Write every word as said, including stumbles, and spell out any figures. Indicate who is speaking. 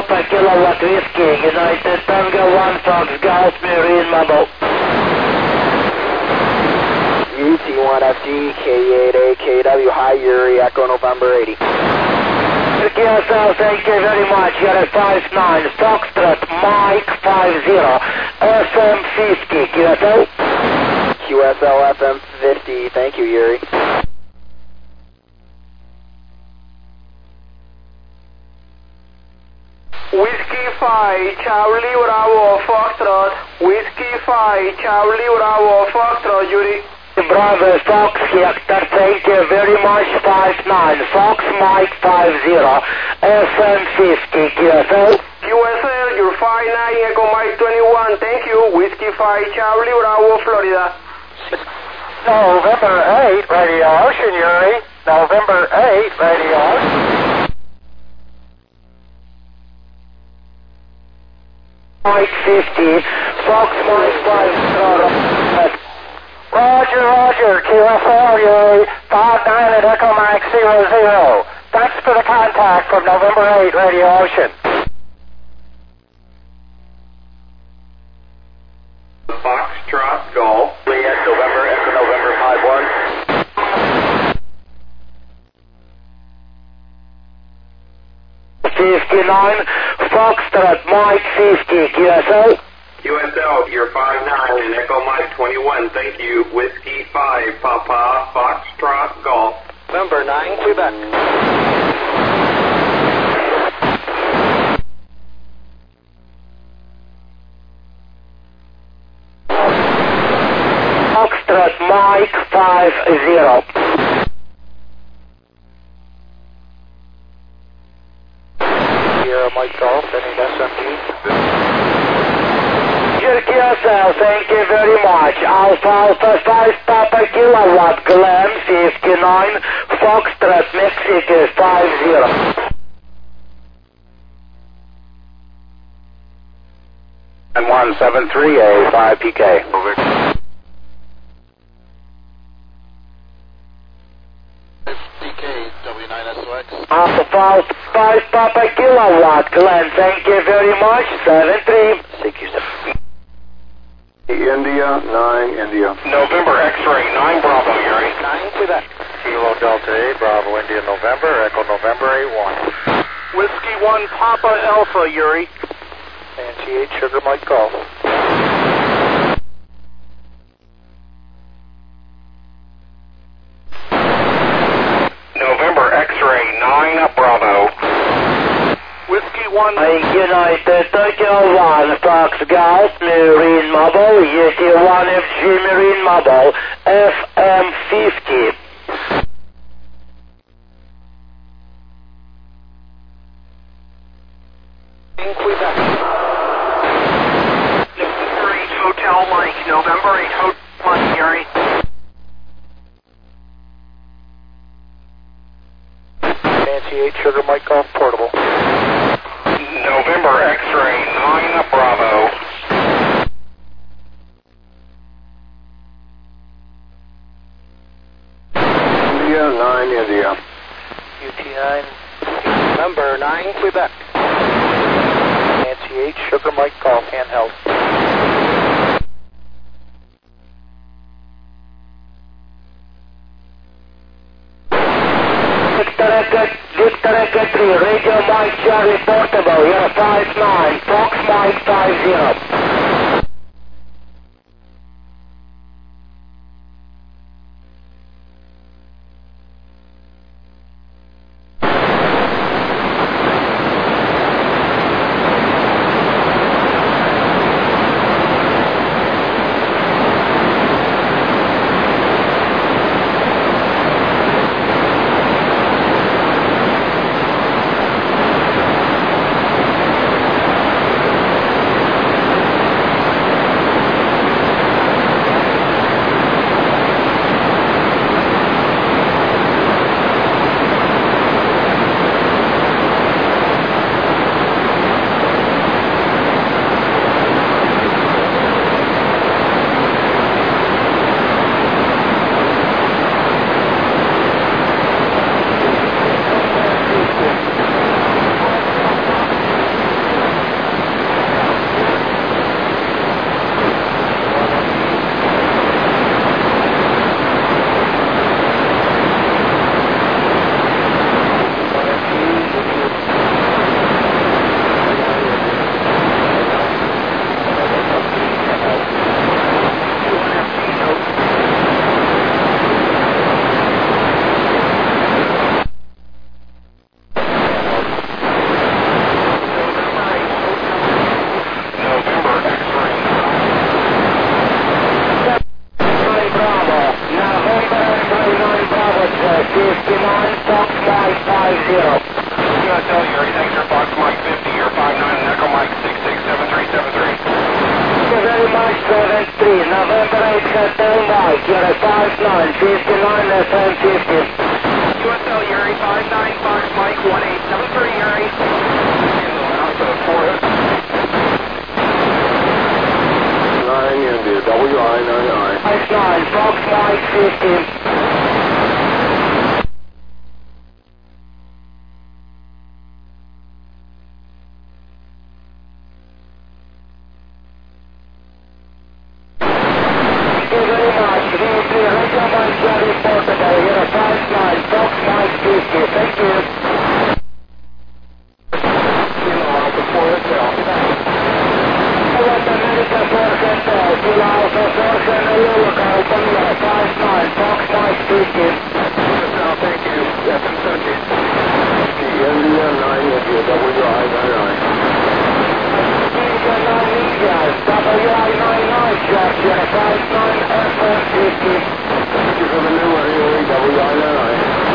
Speaker 1: Papa Kilowatt Whiskey, United Tango one Fox Golf Marine Mobile.
Speaker 2: U T one F G K eight A K W, hi Yuri, Echo November eighty.
Speaker 1: Q S L, thank you very much. You're at five nine, Foxtrot, Mike five zero, F M fifty, Q S L.
Speaker 2: Q S L F M fifty, thank you Yuri.
Speaker 3: Whiskey five, Charlie Bravo, Foxtrot. Whiskey five, Charlie Bravo, Foxtrot, Yuri.
Speaker 1: Bravo, Fox Hector, thank you very much, five nine, Fox Mike five zero, F M fifty, Q S L.
Speaker 3: Q S L, you're five nine, Echo Mike twenty-one, thank you. Whiskey five, Charlie Bravo, Florida.
Speaker 1: November eight, Radio Ocean, Yuri. November eight, Radio Ocean. Mike fifty, Fox Mike five zero. Roger, Roger, Q S L, Yuri, five nine at Echo Mike zero zero. Thanks for the contact from November eight, Radio Ocean.
Speaker 4: Foxtrot Golf.
Speaker 2: Lee at November, Echo November five one.
Speaker 1: fifty-nine, Foxtrot, Mike fifty, Q S L.
Speaker 4: Q S L, you're five nine and Echo Mike twenty-one, thank you. Whiskey five, Papa, Foxtrot Golf.
Speaker 2: November nine, Quebec.
Speaker 1: Foxtrot, Mike five zero.
Speaker 2: Sierra Mike Golf, any S M G?
Speaker 1: Q S L, thank you very much. Alpha Alpha five Papa Kilowatt, Glen fifty-nine, Foxtrot, Mexico five zero.
Speaker 2: And one seven three A five P K. Over. P K, W nine S O X.
Speaker 1: Alpha five Papa Kilowatt, Glen, thank you very much, seven three.
Speaker 2: Thank you, sir.
Speaker 5: India, nine, India.
Speaker 4: November X-ray, nine Bravo, Yuri.
Speaker 2: nine, Quebec.
Speaker 5: Kilo Delta eight, Bravo, India, November, Echo November eight one.
Speaker 3: Whiskey one, Papa Alpha, Yuri.
Speaker 5: Nancy eight, Sugar Mike Golf.
Speaker 4: November X-ray, nine Bravo.
Speaker 3: Whiskey one.
Speaker 1: United Tokyo one, Fox Golf, Marine Mobile, U T one F G Marine Mobile, F M fifty.
Speaker 3: In Quebec. November eight, Hotel Mike. November eight, Hotel Mike, Yuri.
Speaker 5: Nancy eight, Sugar Mike Golf, Portable.
Speaker 4: November X-ray, nine Bravo.
Speaker 5: India, nine, India.
Speaker 2: U T nine, number nine, Quebec.
Speaker 5: Nancy eight, Sugar Mike Golf, handheld.
Speaker 1: Victor Echo three, Radio Mike Charlie Portable, you're five nine, Fox Mike five zero. seven three, November eight, Hotel Mike, you're a five nine, fifty-nine F M fifty.
Speaker 3: U S L Yuri, five nine, Fox Mike, one eight seven three Yuri.
Speaker 2: nine India, W I nine nine.
Speaker 1: five nine, Fox Mike fifty. Thank you very much. V three, Radio Mike, Jerry Portugal, you're a five nine, Fox Mike fifty. Thank you.
Speaker 2: Kilo Alpha four Hotel.
Speaker 1: What America four Hotel, Kilo Alpha four Hotel, local, Tommy, five nine, Fox Mike fifty.
Speaker 2: Hotel, thank you. F M seventy. India nine India, W I nine nine.
Speaker 1: India nine India, W I nine nine, George, you're a five nine, F M fifty.
Speaker 2: Thank you for the new one, Yuri, W I nine nine.